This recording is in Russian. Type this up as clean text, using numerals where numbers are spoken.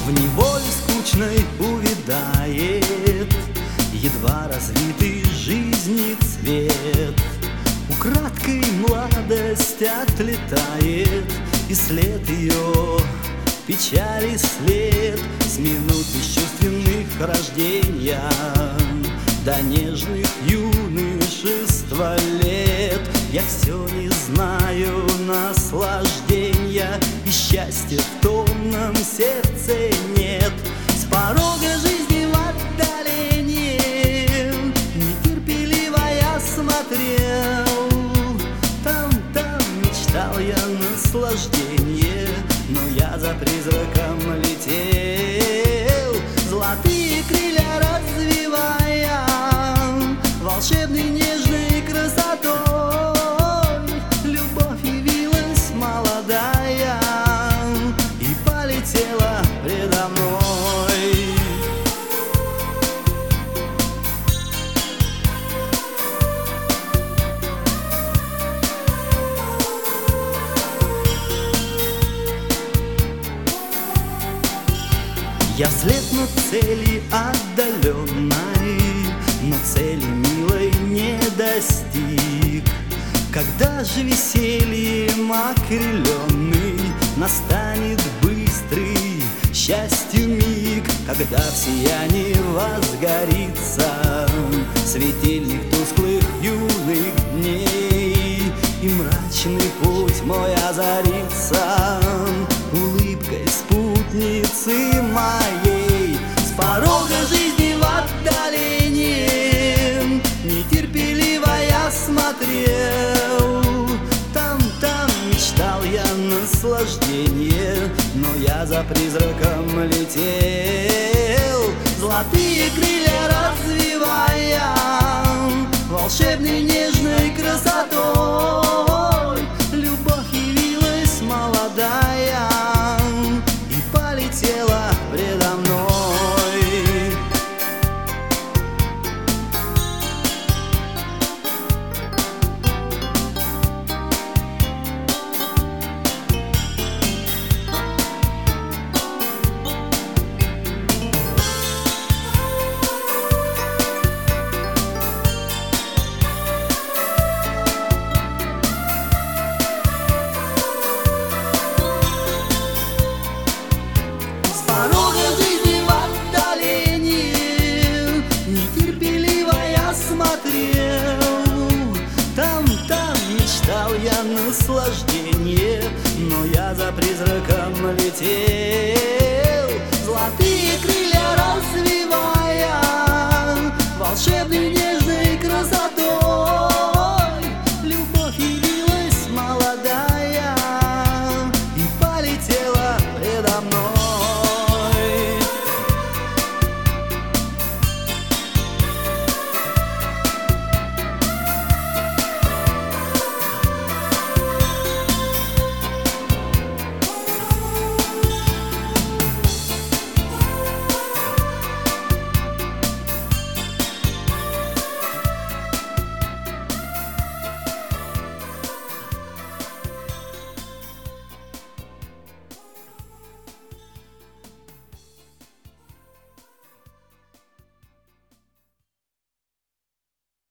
В неволе скучной увядает едва развитый жизни цвет. Украдкой молодость отлетает, и след ее печали след. С минут бесчувственных рождения до нежных юношества лет я все не знаю наслаждения, и счастья в томном сердце нет. С порога жизни в отдалении нетерпеливо я смотрел. Там мечтал я наслаждение, но я за призраком летел. Золотые крылья развивая, волшебной нежной красотой, любовь явилась молодая и полетела предо мной. Я вслед на цели отдаленной, но цели милой не достиг. Когда же весельем окрыленный настанет быстрый счастью миг, когда в сиянии возгорится светильник тусклых юных дней, и мрачный путь мой озарится улыбкой спутницы моей. С порога жизни в отдалении нетерпеливо я смотрел. Там мечтал я наслаждение, но я за призраком летел. Золотые крылья развивая, волшебной нежной красотой, любовь явилась молодая и полетела предо мной. Там мечтал я наслаждение, но я за призраком летел. Золотые крылья развивая, волшебный